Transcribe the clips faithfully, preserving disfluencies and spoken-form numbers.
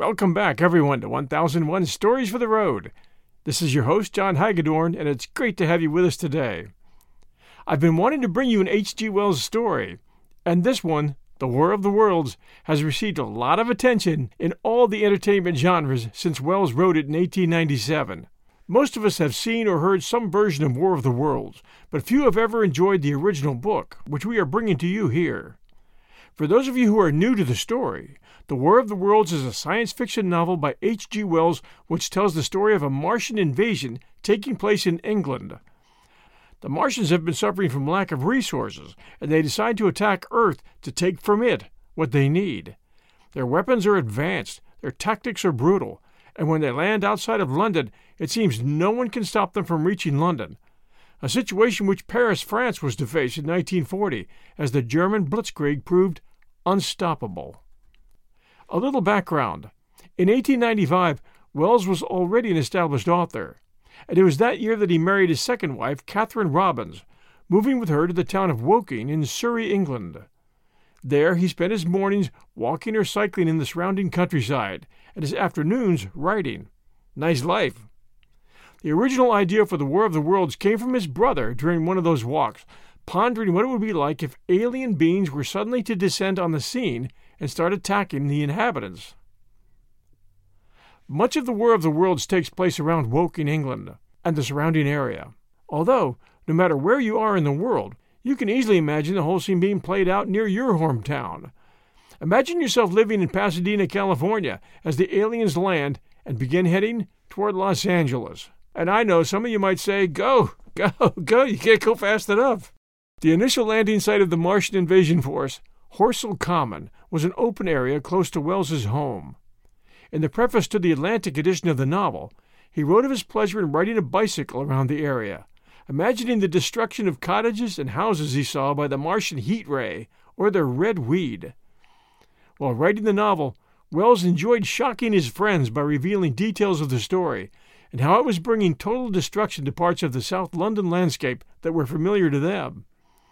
Welcome back, everyone, to one thousand one Stories for the Road. This is your host, John Hagedorn, and it's great to have you with us today. I've been wanting to bring you an H G Wells story, and this one, The War of the Worlds, has received a lot of attention in all the entertainment genres since Wells wrote it in eighteen ninety-seven. Most of us have seen or heard some version of War of the Worlds, but few have ever enjoyed the original book, which we are bringing to you here. For those of you who are new to the story, The War of the Worlds is a science fiction novel by H G Wells which tells the story of a Martian invasion taking place in England. The Martians have been suffering from lack of resources, and they decide to attack Earth to take from it what they need. Their weapons are advanced, their tactics are brutal, and when they land outside of London, it seems no one can stop them from reaching London, a situation which Paris, France was to face in nineteen forty, as the German Blitzkrieg proved unstoppable. A little background. In eighteen ninety-five, Wells was already an established author, and it was that year that he married his second wife, Catherine Robbins, moving with her to the town of Woking in Surrey, England. There he spent his mornings walking or cycling in the surrounding countryside, and his afternoons writing. Nice life. The original idea for The War of the Worlds came from his brother during one of those walks, pondering what it would be like if alien beings were suddenly to descend on the scene and start attacking the inhabitants. Much of The War of the Worlds takes place around Woking, England, and the surrounding area. Although, no matter where you are in the world, you can easily imagine the whole scene being played out near your hometown. Imagine yourself living in Pasadena, California, as the aliens land and begin heading toward Los Angeles. And I know some of you might say, go, go, go, you can't go fast enough. The initial landing site of the Martian invasion force, Horsell Common, was an open area close to Wells's home. In the preface to the Atlantic edition of the novel, he wrote of his pleasure in riding a bicycle around the area, imagining the destruction of cottages and houses he saw by the Martian heat ray or their red weed. While writing the novel, Wells enjoyed shocking his friends by revealing details of the story and how it was bringing total destruction to parts of the South London landscape that were familiar to them.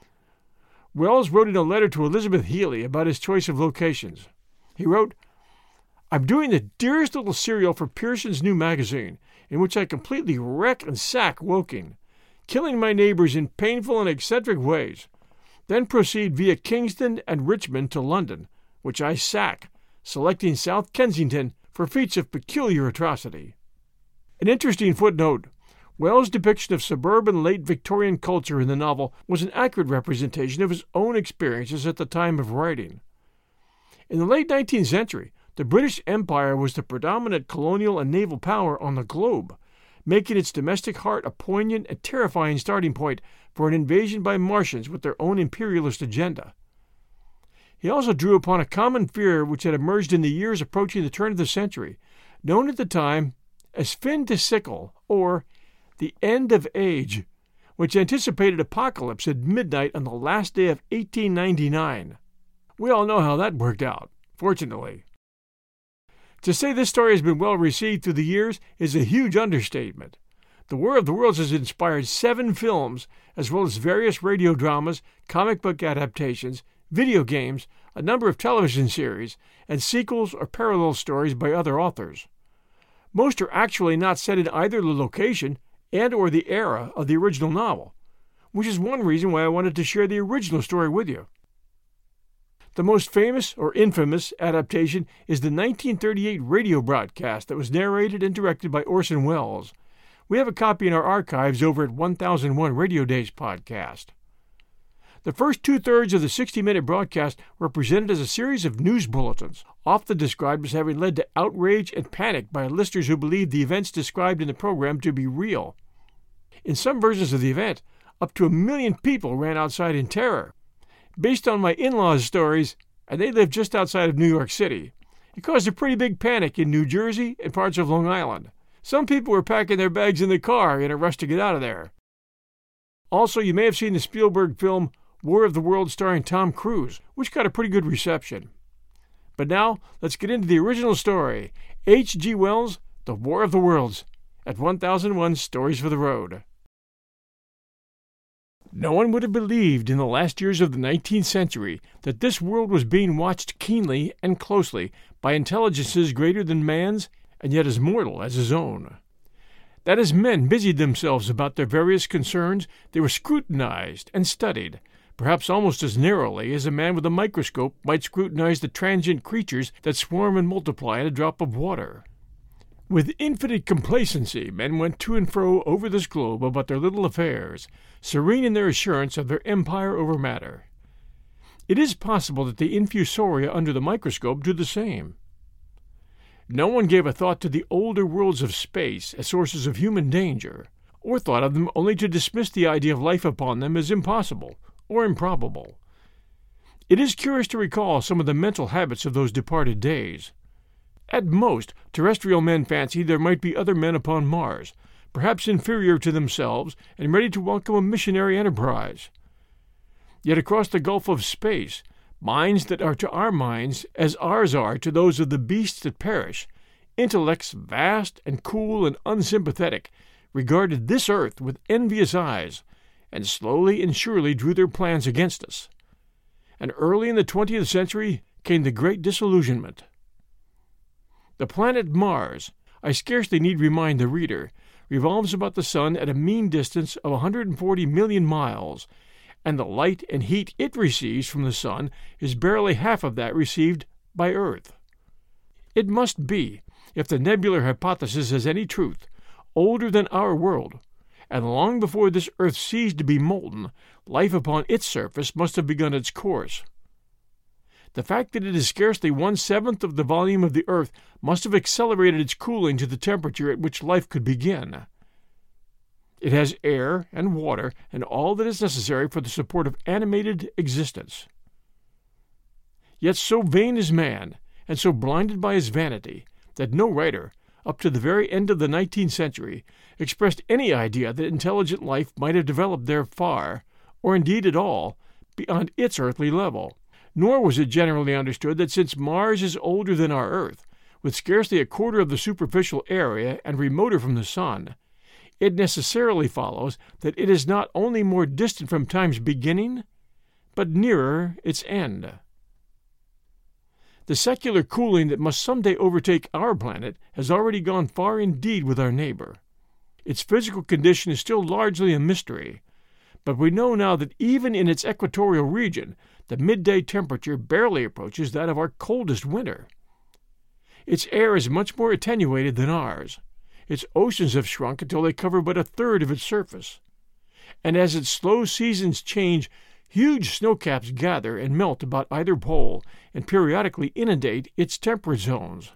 Wells wrote in a letter to Elizabeth Healy about his choice of locations. He wrote, "I'm doing the dearest little serial for Pearson's new magazine, in which I completely wreck and sack Woking, killing my neighbors in painful and eccentric ways, then proceed via Kingston and Richmond to London, which I sack, selecting South Kensington for feats of peculiar atrocity." An interesting footnote. Wells' depiction of suburban late Victorian culture in the novel was an accurate representation of his own experiences at the time of writing. In the late nineteenth century, the British Empire was the predominant colonial and naval power on the globe, making its domestic heart a poignant and terrifying starting point for an invasion by Martians with their own imperialist agenda. He also drew upon a common fear which had emerged in the years approaching the turn of the century, known at the time as fin de siècle, or the end of age, which anticipated apocalypse at midnight on the last day of eighteen ninety-nine. We all know how that worked out, fortunately. To say this story has been well received through the years is a huge understatement. The War of the Worlds has inspired seven films, as well as various radio dramas, comic book adaptations, video games, a number of television series, and sequels or parallel stories by other authors. Most are actually not set in either the location and or the era of the original novel, which is one reason why I wanted to share the original story with you. The most famous or infamous adaptation is the nineteen thirty-eight radio broadcast that was narrated and directed by Orson Welles. We have a copy in our archives over at one thousand one Radio Days podcast. The first two-thirds of the sixty-minute broadcast were presented as a series of news bulletins, often described as having led to outrage and panic by listeners who believed the events described in the program to be real. In some versions of the event, up to a million people ran outside in terror. Based on my in-laws' stories, and they lived just outside of New York City, it caused a pretty big panic in New Jersey and parts of Long Island. Some people were packing their bags in the car in a rush to get out of there. Also, you may have seen the Spielberg film War of the Worlds starring Tom Cruise, which got a pretty good reception. But now, let's get into the original story, H G Wells' The War of the Worlds, at one thousand one Stories for the Road. No one would have believed in the last years of the nineteenth century that this world was being watched keenly and closely by intelligences greater than man's and yet as mortal as his own. That as men busied themselves about their various concerns, they were scrutinized and studied, perhaps almost as narrowly as a man with a microscope might scrutinize the transient creatures that swarm and multiply in a drop of water. With infinite complacency, men went to and fro over this globe about their little affairs, serene in their assurance of their empire over matter. It is possible that the infusoria under the microscope do the same. No one gave a thought to the older worlds of space as sources of human danger, or thought of them only to dismiss the idea of life upon them as impossible or improbable. It is curious to recall some of the mental habits of those departed days. At most, terrestrial men fancied there might be other men upon Mars, perhaps inferior to themselves and ready to welcome a missionary enterprise. Yet across the gulf of space, minds that are to our minds as ours are to those of the beasts that perish, intellects vast and cool and unsympathetic, regarded this earth with envious eyes, and slowly and surely drew their plans against us. And early in the twentieth century came the great disillusionment. The planet Mars, I scarcely need remind the reader, revolves about the sun at a mean distance of one hundred forty million miles, and the light and heat it receives from the sun is barely half of that received by Earth. It must be, if the nebular hypothesis has any truth, older than our world, and long before this Earth ceased to be molten, life upon its surface must have begun its course. The fact that it is scarcely one-seventh of the volume of the Earth must have accelerated its cooling to the temperature at which life could begin. It has air and water and all that is necessary for the support of animated existence. Yet so vain is man, and so blinded by his vanity, that no writer, up to the very end of the nineteenth century, expressed any idea that intelligent life might have developed there far, or indeed at all, beyond its earthly level. Nor was it generally understood that since Mars is older than our Earth, with scarcely a quarter of the superficial area and remoter from the sun, it necessarily follows that it is not only more distant from time's beginning, but nearer its end. The secular cooling that must someday overtake our planet has already gone far indeed with our neighbor. Its physical condition is still largely a mystery, but we know now that even in its equatorial region, the midday temperature barely approaches that of our coldest winter. Its air is much more attenuated than ours. Its oceans have shrunk until they cover but a third of its surface. And as its slow seasons change, huge snowcaps gather and melt about either pole and periodically inundate its temperate zones.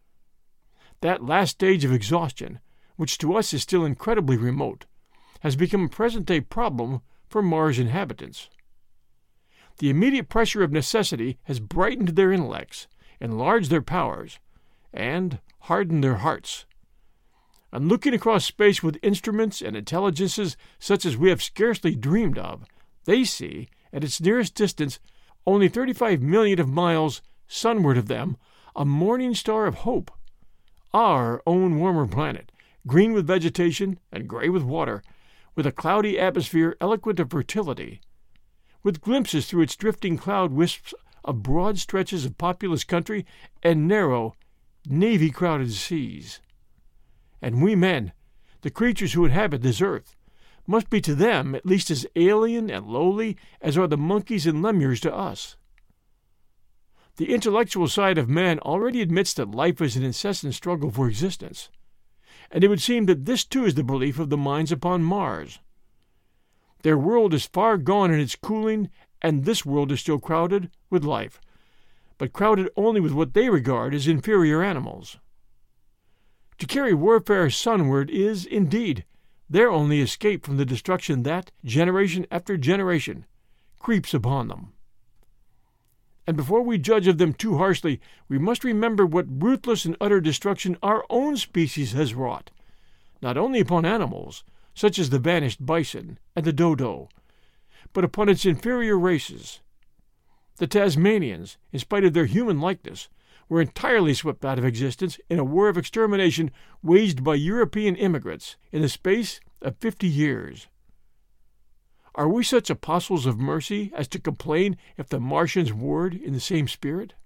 That last stage of exhaustion, which to us is still incredibly remote, has become a present-day problem for Mars inhabitants. The immediate pressure of necessity has brightened their intellects, enlarged their powers, and hardened their hearts. And looking across space with instruments and intelligences such as we have scarcely dreamed of, they see, at its nearest distance, only thirty-five million of miles sunward of them, a morning star of hope, our own warmer planet, green with vegetation and gray with water, with a cloudy atmosphere eloquent of fertility, with glimpses through its drifting cloud wisps of broad stretches of populous country and narrow, navy-crowded seas. And we men, the creatures who inhabit this earth, must be to them at least as alien and lowly as are the monkeys and lemurs to us. The intellectual side of man already admits that life is an incessant struggle for existence, and it would seem that this too is the belief of the minds upon Mars. Their world is far gone in its cooling, and this world is still crowded with life, but crowded only with what they regard as inferior animals. To carry warfare sunward is, indeed, their only escape from the destruction that, generation after generation, creeps upon them. And before we judge of them too harshly, we must remember what ruthless and utter destruction our own species has wrought, not only upon animals, such as the vanished bison and the dodo, but upon its inferior races. The Tasmanians, in spite of their human likeness, were entirely swept out of existence in a war of extermination waged by European immigrants in the space of fifty years. Are we such apostles of mercy as to complain if the Martians warred in the same spirit?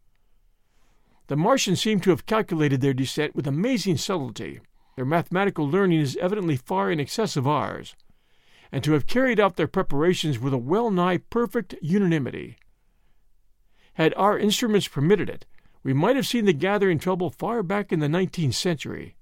The Martians seem to have calculated their descent with amazing subtlety. Their mathematical learning is evidently far in excess of ours, and to have carried out their preparations with a well-nigh perfect unanimity. Had our instruments permitted it, we might have seen the gathering trouble far back in the nineteenth century.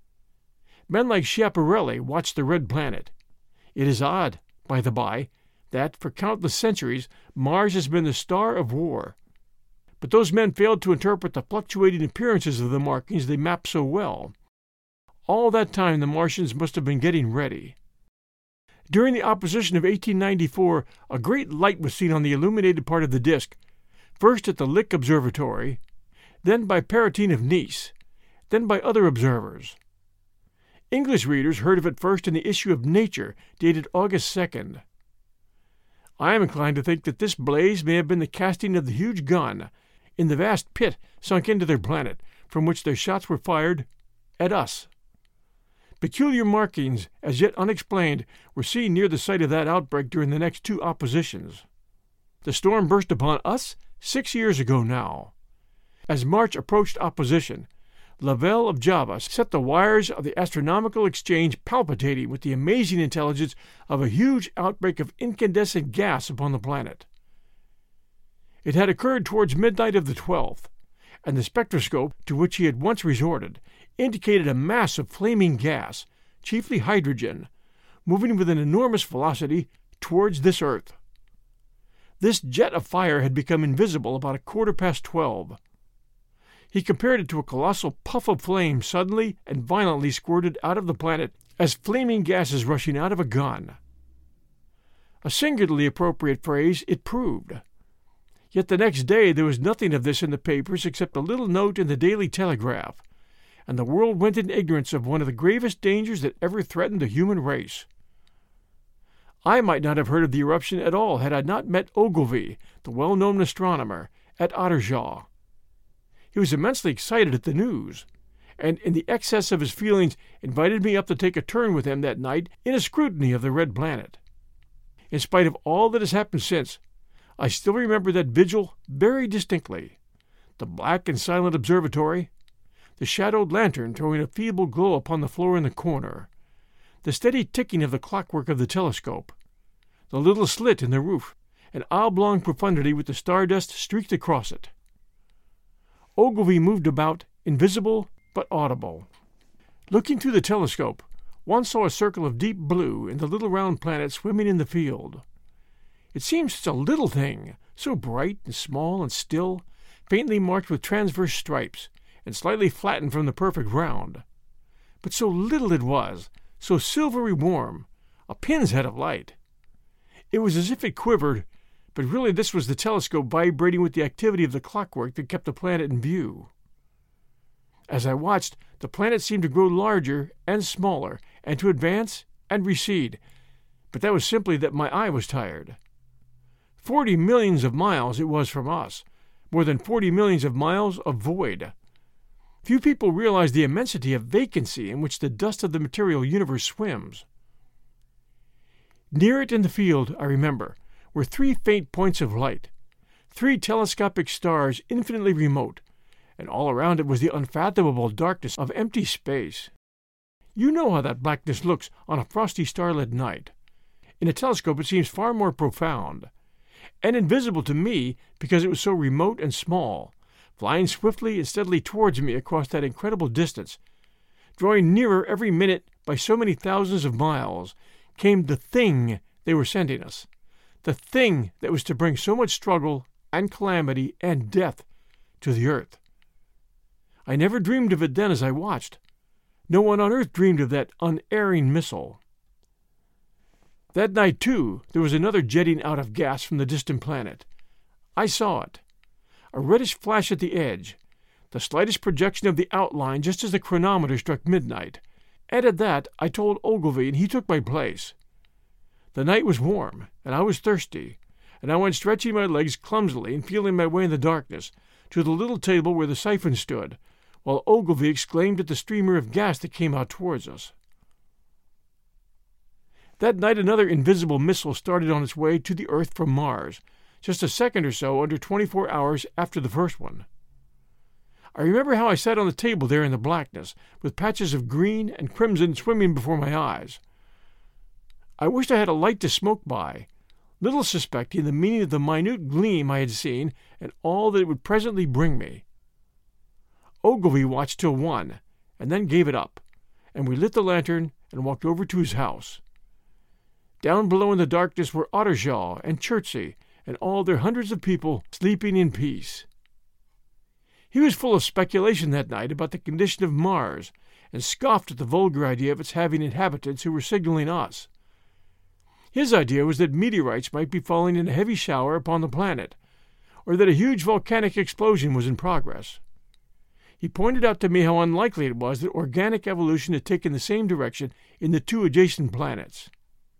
Men like Schiaparelli watched the red planet. It is odd, by the by, that, for countless centuries, Mars has been the star of war. But those men failed to interpret the fluctuating appearances of the markings they mapped so well. All that time the Martians must have been getting ready. During the opposition of eighteen ninety-four, a great light was seen on the illuminated part of the disk, first at the Lick Observatory, then by Perrotin of Nice, then by other observers. English readers heard of it first in the issue of Nature, dated August second. I am inclined to think that this blaze may have been the casting of the huge gun in the vast pit sunk into their planet, from which their shots were fired at us. Peculiar markings, as yet unexplained, were seen near the site of that outbreak during the next two oppositions. The storm burst upon us six years ago now. As March approached opposition, Lavelle of Java set the wires of the astronomical exchange palpitating with the amazing intelligence of a huge outbreak of incandescent gas upon the planet. It had occurred towards midnight of the twelfth, and the spectroscope, to which he had once resorted, indicated a mass of flaming gas, chiefly hydrogen, moving with an enormous velocity towards this Earth. This jet of fire had become invisible about a quarter past twelve. He compared it to a colossal puff of flame suddenly and violently squirted out of the planet as flaming gas is rushing out of a gun. A singularly appropriate phrase it proved. Yet the next day there was nothing of this in the papers except a little note in the Daily Telegraph, and the world went in ignorance of one of the gravest dangers that ever threatened the human race. I might not have heard of the eruption at all had I not met Ogilvy, the well-known astronomer, at Ottershaw. He was immensely excited at the news, and in the excess of his feelings invited me up to take a turn with him that night in a scrutiny of the red planet. In spite of all that has happened since, I still remember that vigil very distinctly. The black and silent observatory, the shadowed lantern throwing a feeble glow upon the floor in the corner, the steady ticking of the clockwork of the telescope, the little slit in the roof, an oblong profundity with the stardust streaked across it. Ogilvy moved about, invisible but audible. Looking through the telescope, one saw a circle of deep blue and the little round planet swimming in the field. It seemed such a little thing, so bright and small and still, faintly marked with transverse stripes, and slightly flattened from the perfect round. But so little it was, so silvery warm, a pin's head of light. It was as if it quivered, but really this was the telescope vibrating with the activity of the clockwork that kept the planet in view. As I watched, the planet seemed to grow larger and smaller, and to advance and recede, but that was simply that my eye was tired. Forty millions of miles it was from us, more than forty millions of miles of void. Few people realize the immensity of vacancy in which the dust of the material universe swims. Near it in the field, I remember, were three faint points of light, three telescopic stars infinitely remote, and all around it was the unfathomable darkness of empty space. You know how that blackness looks on a frosty starlit night. In a telescope it seems far more profound, and invisible to me because it was so remote and small, flying swiftly and steadily towards me across that incredible distance. Drawing nearer every minute by so many thousands of miles, came the thing they were sending us, the thing that was to bring so much struggle and calamity and death to the earth. I never dreamed of it then as I watched. No one on earth dreamed of that unerring missile. That night, too, there was another jetting out of gas from the distant planet. I saw it. A reddish flash at the edge, the slightest projection of the outline just as the chronometer struck midnight, and at that I told Ogilvy, and he took my place. The night was warm, and I was thirsty, and I went stretching my legs clumsily and feeling my way in the darkness to the little table where the siphon stood, while Ogilvy exclaimed at the streamer of gas that came out towards us. That night another invisible missile started on its way to the Earth from Mars, just a second or so under twenty-four hours after the first one. I remember how I sat on the table there in the blackness, with patches of green and crimson swimming before my eyes. I wished I had a light to smoke by, little suspecting the meaning of the minute gleam I had seen and all that it would presently bring me. Ogilvy watched till one, and then gave it up, and we lit the lantern and walked over to his house. Down below in the darkness were Ottershaw and Chertsey and all their hundreds of people sleeping in peace. He was full of speculation that night about the condition of Mars, and scoffed at the vulgar idea of its having inhabitants who were signaling us. His idea was that meteorites might be falling in a heavy shower upon the planet, or that a huge volcanic explosion was in progress. He pointed out to me how unlikely it was that organic evolution had taken the same direction in the two adjacent planets.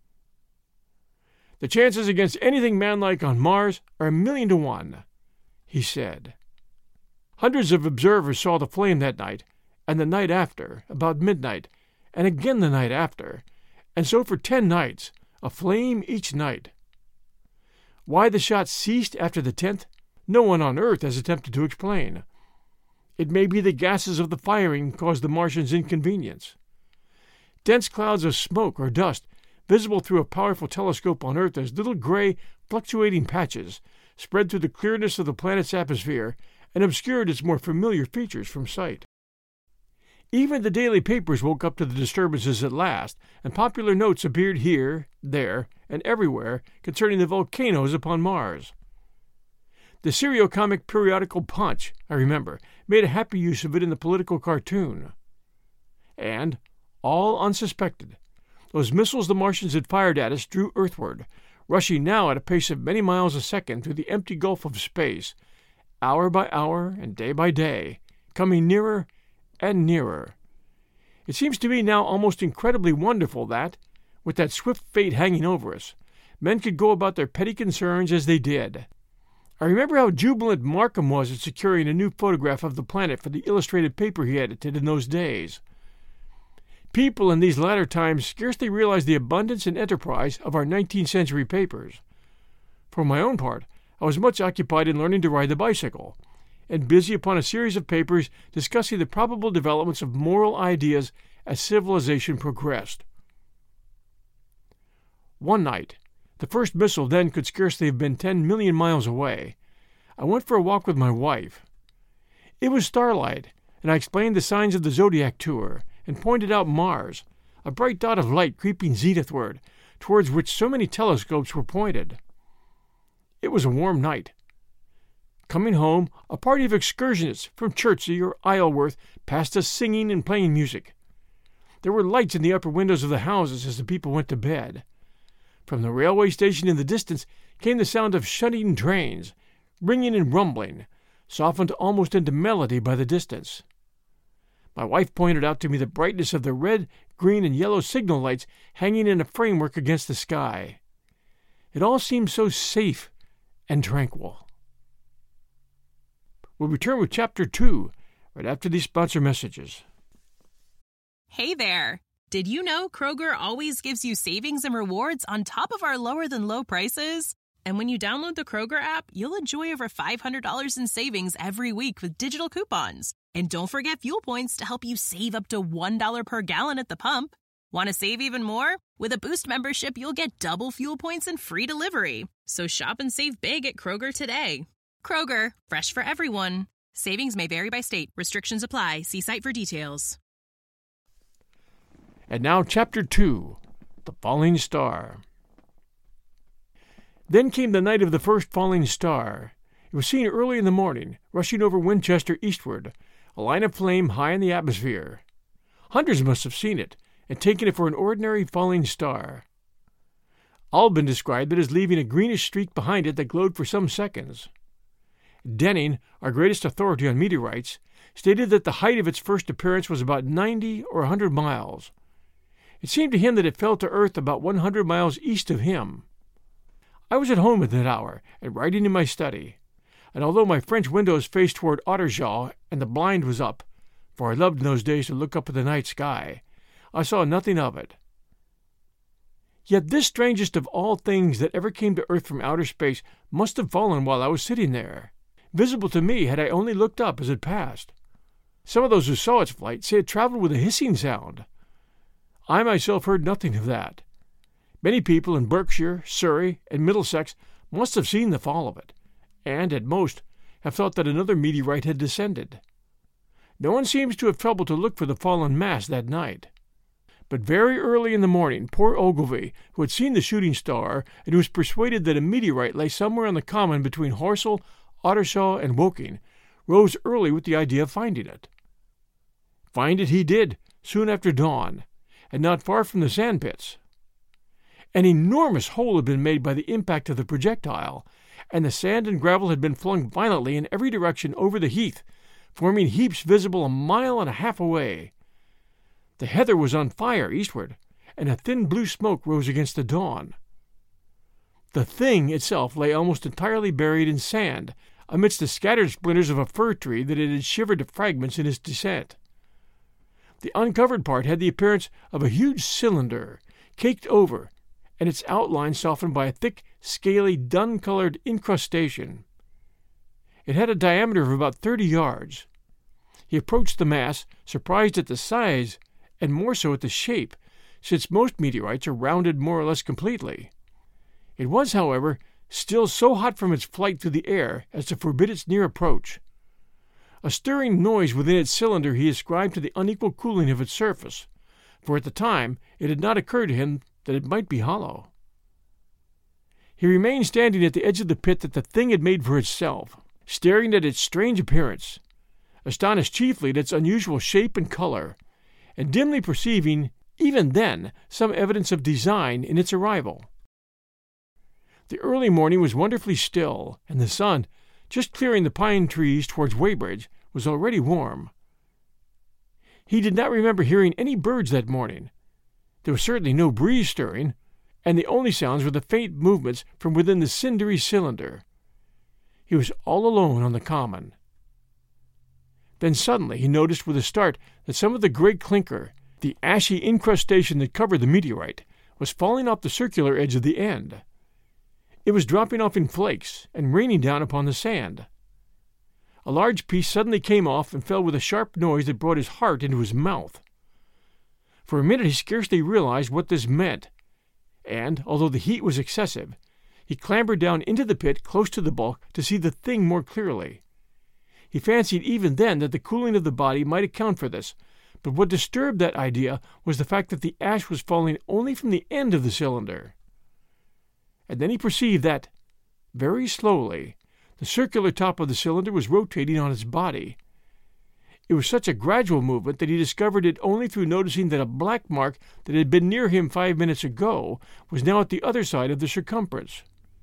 "The chances against anything manlike on Mars are a million to one," he said. Hundreds of observers saw the flame that night, and the night after, about midnight, and again the night after, and so for ten nights, a flame each night. Why the shot ceased after the tenth, no one on Earth has attempted to explain. It may be the gases of the firing caused the Martians inconvenience. Dense clouds of smoke or dust, visible through a powerful telescope on Earth as little gray, fluctuating patches, spread through the clearness of the planet's atmosphere and obscured its more familiar features from sight. Even the daily papers woke up to the disturbances at last, and popular notes appeared here, there, and everywhere concerning the volcanoes upon Mars. The serio-comic periodical Punch, I remember, made a happy use of it in the political cartoon. And, all unsuspected, those missiles the Martians had fired at us drew earthward, rushing now at a pace of many miles a second through the empty gulf of space, hour by hour and day by day, coming nearer and nearer. It seems to me now almost incredibly wonderful that, with that swift fate hanging over us, men could go about their petty concerns as they did. I remember how jubilant Markham was at securing a new photograph of the planet for the illustrated paper he edited in those days. People in these latter times scarcely realize the abundance and enterprise of our nineteenth century papers. For my own part, I was much occupied in learning to ride the bicycle, and busy upon a series of papers discussing the probable developments of moral ideas as civilization progressed. One night, the first missile then could scarcely have been ten million miles away, I went for a walk with my wife. It was starlight, and I explained the signs of the zodiac to her, and pointed out Mars, a bright dot of light creeping zenithward, towards which so many telescopes were pointed. It was a warm night. Coming home, a party of excursionists from Chertsey or Isleworth passed us singing and playing music. There were lights in the upper windows of the houses as the people went to bed. From the railway station in the distance came the sound of shunting trains, ringing and rumbling, softened almost into melody by the distance. My wife pointed out to me the brightness of the red, green, and yellow signal lights hanging in a framework against the sky. It all seemed so safe and tranquil. We'll return with Chapter two right after these sponsor messages. Hey there! Did you know Kroger always gives you savings and rewards on top of our lower-than-low prices? And when you download the Kroger app, you'll enjoy over five hundred dollars in savings every week with digital coupons. And don't forget fuel points to help you save up to one dollar per gallon at the pump. Want to save even more? With a Boost membership, you'll get double fuel points and free delivery. So shop and save big at Kroger today. Kroger, fresh for everyone. Savings may vary by state. Restrictions apply. See site for details. And now Chapter two, The Falling Star. Then came the night of the first falling star. It was seen early in the morning, rushing over Winchester eastward, a line of flame high in the atmosphere. Hundreds must have seen it, and taken it for an ordinary falling star. Albin described it as leaving a greenish streak behind it that glowed for some seconds. Denning, our greatest authority on meteorites, stated that the height of its first appearance was about ninety or a hundred miles. It seemed to him that it fell to earth about one hundred miles east of him. I was at home at that hour, and writing in my study, and although my French windows faced toward Ottershaw and the blind was up, for I loved in those days to look up at the night sky, I saw nothing of it. Yet this strangest of all things that ever came to Earth from outer space must have fallen while I was sitting there, visible to me had I only looked up as it passed. Some of those who saw its flight say it traveled with a hissing sound. I myself heard nothing of that. Many people in Berkshire, Surrey, and Middlesex must have seen the fall of it, and, at most, have thought that another meteorite had descended. No one seems to have troubled to look for the fallen mass that night. But very early in the morning, poor Ogilvy, who had seen the shooting star, and who was persuaded that a meteorite lay somewhere on the common between Horsell, Ottershaw, and Woking, rose early with the idea of finding it. Find it he did, soon after dawn, and not far from the sandpits. An enormous hole had been made by the impact of the projectile, and the sand and gravel had been flung violently in every direction over the heath, forming heaps visible a mile and a half away. The heather was on fire eastward, and a thin blue smoke rose against the dawn. The thing itself lay almost entirely buried in sand, amidst the scattered splinters of a fir tree that it had shivered to fragments in its descent. The uncovered part had the appearance of a huge cylinder, caked over, and its outline softened by a thick, scaly, dun-colored incrustation. It had a diameter of about thirty yards. He approached the mass, surprised at the size, and more so at the shape, since most meteorites are rounded more or less completely. It was, however, still so hot from its flight through the air as to forbid its near approach. A stirring noise within its cylinder he ascribed to the unequal cooling of its surface, for at the time it had not occurred to him that it might be hollow. He remained standing at the edge of the pit that the thing had made for itself, staring at its strange appearance, astonished chiefly at its unusual shape and color, and dimly perceiving, even then, some evidence of design in its arrival. The early morning was wonderfully still, and the sun, just clearing the pine trees towards Weybridge, was already warm. He did not remember hearing any birds that morning. There was certainly no breeze stirring, and the only sounds were the faint movements from within the cindery cylinder. He was all alone on the common. Then suddenly he noticed with a start that some of the grey clinker, the ashy incrustation that covered the meteorite, was falling off the circular edge of the end. It was dropping off in flakes and raining down upon the sand. A large piece suddenly came off and fell with a sharp noise that brought his heart into his mouth. For a minute he scarcely realized what this meant, and, although the heat was excessive, he clambered down into the pit close to the bulk to see the thing more clearly. He fancied even then that the cooling of the body might account for this, but what disturbed that idea was the fact that the ash was falling only from the end of the cylinder. And then he perceived that, very slowly, the circular top of the cylinder was rotating on its body. It was such a gradual movement that he discovered it only through noticing that a black mark that had been near him five minutes ago was now at the other side of the circumference.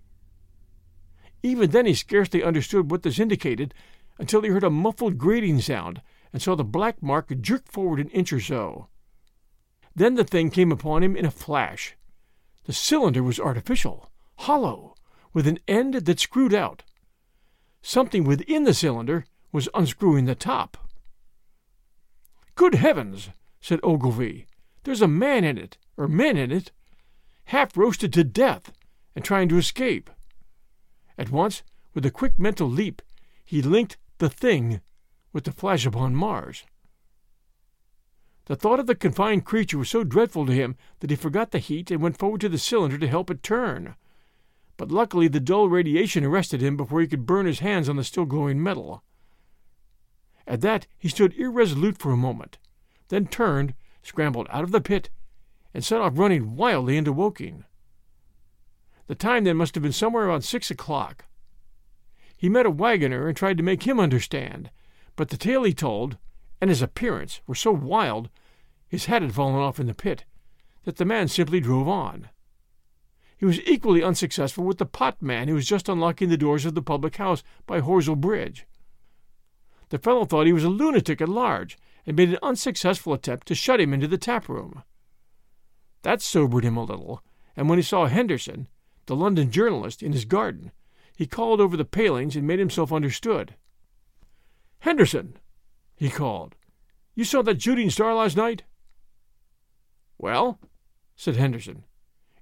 Even then he scarcely understood what this indicated until he heard a muffled grating sound and saw the black mark jerk forward an inch or so. Then the thing came upon him in a flash. The cylinder was artificial, hollow, with an end that screwed out. Something within the cylinder was unscrewing the top. "Good heavens!" said Ogilvy. "There's a man in it, or men in it, half roasted to death, and trying to escape." At once, with a quick mental leap, he linked the thing with the flash upon Mars. The thought of the confined creature was so dreadful to him that he forgot the heat and went forward to the cylinder to help it turn. But luckily the dull radiation arrested him before he could burn his hands on the still glowing metal. At that he stood irresolute for a moment, then turned, scrambled out of the pit, and set off running wildly into Woking. The time then must have been somewhere around six o'clock. He met a wagoner and tried to make him understand, but the tale he told, and his appearance, were so wild, his hat had fallen off in the pit, that the man simply drove on. He was equally unsuccessful with the potman who was just unlocking the doors of the public house by Horsell Bridge. The fellow thought he was a lunatic at large, and made an unsuccessful attempt to shut him into the tap-room. That sobered him a little, and when he saw Henderson, the London journalist, in his garden, he called over the palings and made himself understood. "Henderson," he called, "you saw that shooting star last night?" "Well," said Henderson,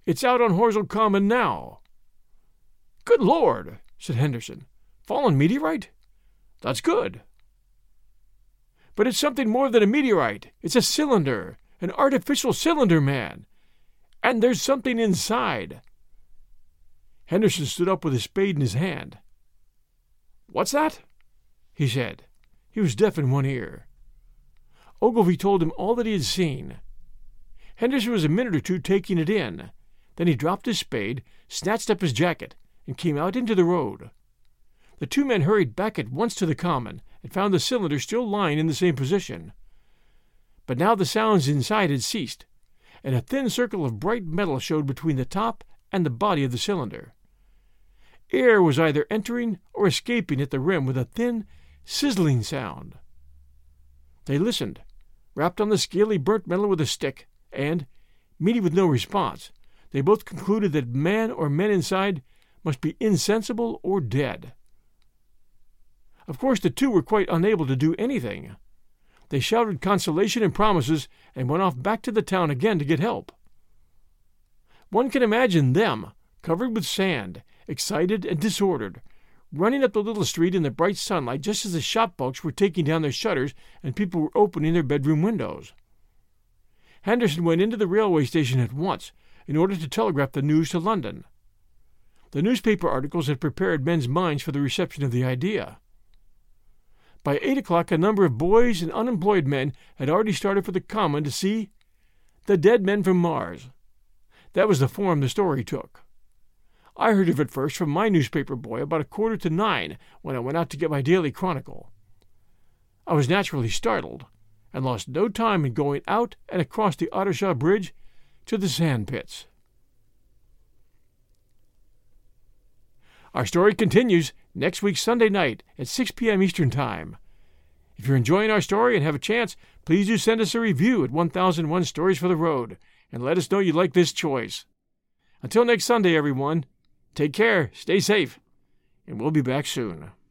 It's out on Horsell Common now." "Good Lord," said Henderson. "Fallen meteorite? That's good." "But it's something more than a meteorite. It's a cylinder, an artificial cylinder, man. And there's something inside." Henderson stood up with a spade in his hand. "What's that?" he said. He was deaf in one ear. Ogilvy told him all that he had seen. Henderson was a minute or two taking it in. Then he dropped his spade, snatched up his jacket, and came out into the road. The two men hurried back at once to the common and found the cylinder still lying in the same position. But now the sounds inside had ceased, and a thin circle of bright metal showed between the top and the body of the cylinder. Air was either entering or escaping at the rim with a thin, sizzling sound. They listened, rapped on the scaly burnt metal with a stick, and, meeting with no response, they both concluded that man or men inside must be insensible or dead. Of course the two were quite unable to do anything. They shouted consolation and promises and went off back to the town again to get help. One can imagine them, covered with sand, excited and disordered, running up the little street in the bright sunlight just as the shop folks were taking down their shutters and people were opening their bedroom windows. Henderson went into the railway station at once in order to telegraph the news to London. The newspaper articles had prepared men's minds for the reception of the idea. By eight o'clock a number of boys and unemployed men had already started for the Common to see the dead men from Mars. That was the form the story took. I heard of it first from my newspaper boy about a quarter to nine when I went out to get my daily chronicle. I was naturally startled, and lost no time in going out and across the Ottershaw Bridge to the sand pits. Our story continues next week Sunday night at six p.m. Eastern Time. If you're enjoying our story and have a chance, please do send us a review at one thousand one Stories for the Road, and let us know you like this choice. Until next Sunday, everyone, take care, stay safe, and we'll be back soon.